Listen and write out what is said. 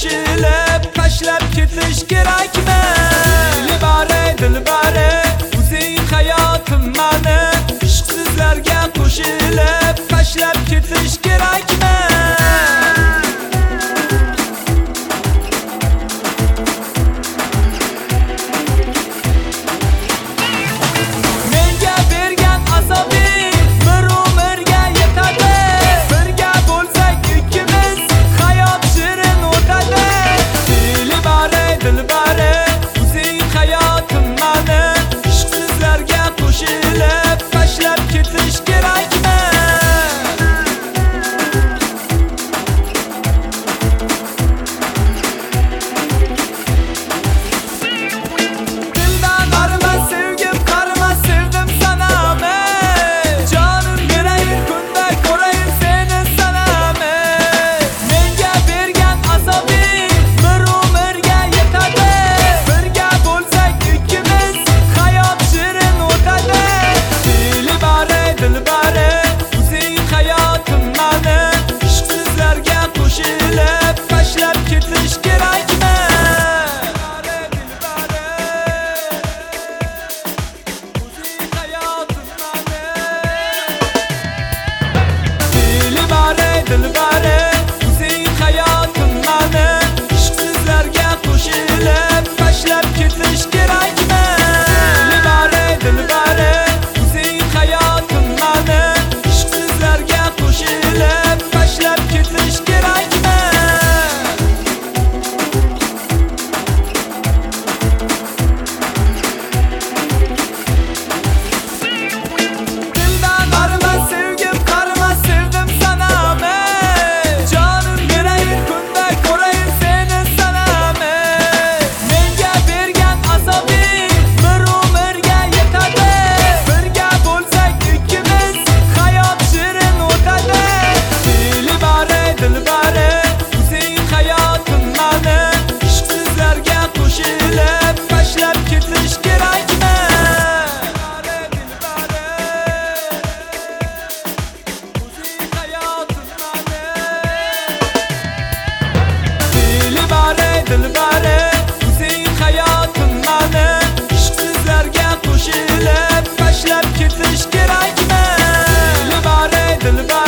qo'shilib tashlab ketish kerakmi? Dilbare o'zing hayotim mani ishqsizlarga qo'shilib tashlab ketish kerakmi? Menga bergan azobing bir umrga yetadi. Birga bo'lsak ikkimiz hayot shirin o'tadi. Dilbare o'zing hayotim mani ishqsizlarga qo'shilib tashlab ketish kerakmi? Dildan qarima sevgim qarima sevdim sanami. Jonim berayin kunda ko'rayin seni sanami. Menga bergan azobing bir umrga yetadi. Birga bo'lsak ikkimiz hayot shirin o'tadi. Dilbare o'zing hayotim mani ishqsizlarga qo'shilib tashlab ketish kerakmi? Dilbare o'zing hayotim mani ishqsizlarga qo'shilib tashlab ketish kerakmi? Dilbare o'zing hayotim mani ishqsizlarga qo'shilib tashlab ketish kerakmi? Dildan qarima sevgim qarima sevdim sanami. Jonim berayin kunda ko'rayin seni sanami. Menga bergan azobing bir umrga yetadi. Birga bo'lsak ikkimiz hayot shirin o'tadi. Dilbare o'zing hayotim mani ishqsizlarga qo'shilib tashlab ketish kerakmi? Dilbare o'zing hayotim mani ishqsizlarga qo'shilib tashlab ketish kerakmi? Dilbare